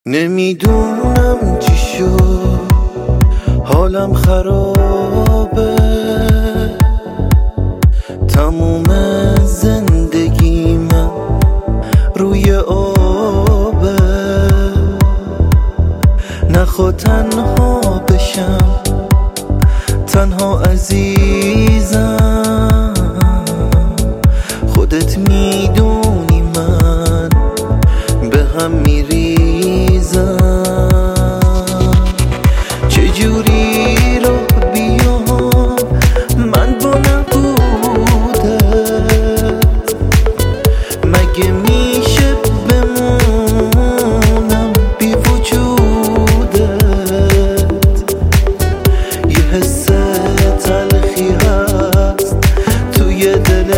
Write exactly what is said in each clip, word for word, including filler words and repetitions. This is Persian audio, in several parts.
نمیدونم چی شد، حالم خرابه، تموم زندگی من روی آبه. نخوا تنها بشم، تنها عزیزم، خودت میدونی من به هم میریزم. چجوری رو بیام من با نبودت؟ مگه میشه بمونم بی وجودت؟ یه حس تلخی هست توی دل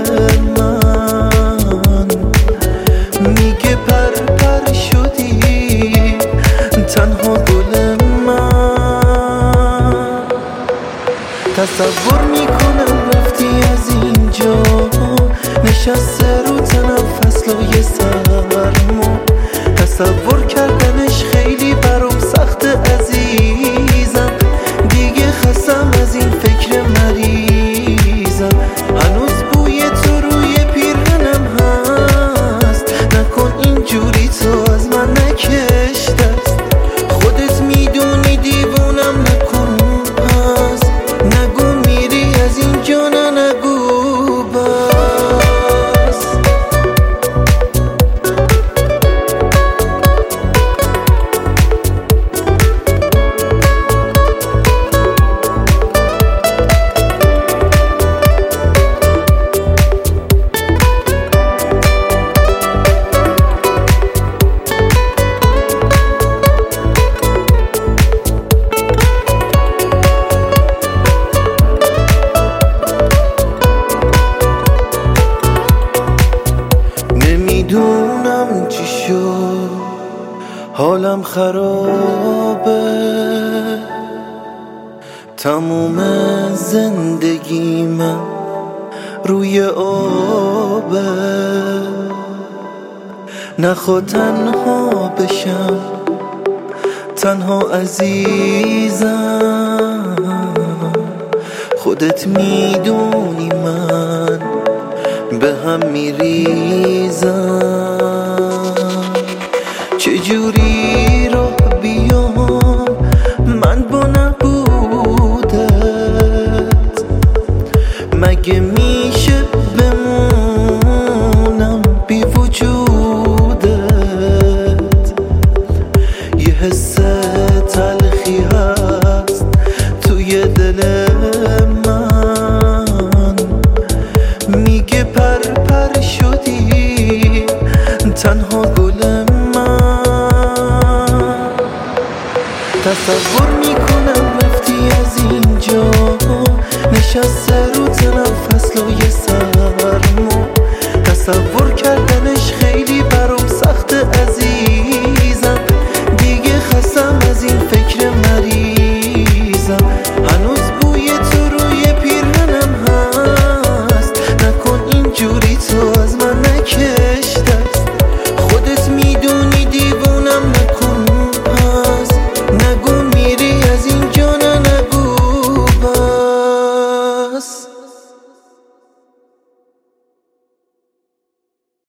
من، میگه پر پر شدی تنها گل من. تصور میکنم رفتی از اینجا، نشسته رو تنم فصلای سرما. تصور کردنش خیلی برام سخت عزیزم، دیگه خستم از این فکر مریضم. هنوز بوی تو روی پیرهنم هست، نکن اینجوری تو از من نکش دست. خودت میدونی دیوونم نکن پس، نگو میری از اینجا، نه نگو بس. نمیدونم چی شد، حالم خرابه، تموم زندگی من روی آبه. نخوا تنها بشم، تنها عزیزم، خودت میدونی من به هم میریزم. چجوری رو بیام من با نبودت؟ مگه میشه بمونم بی وجودت؟ یه حس تلخی هست توی دل من، میگه پر پر شدی تنها گل من. تصور میکنم رفتی از اینجا، نشسته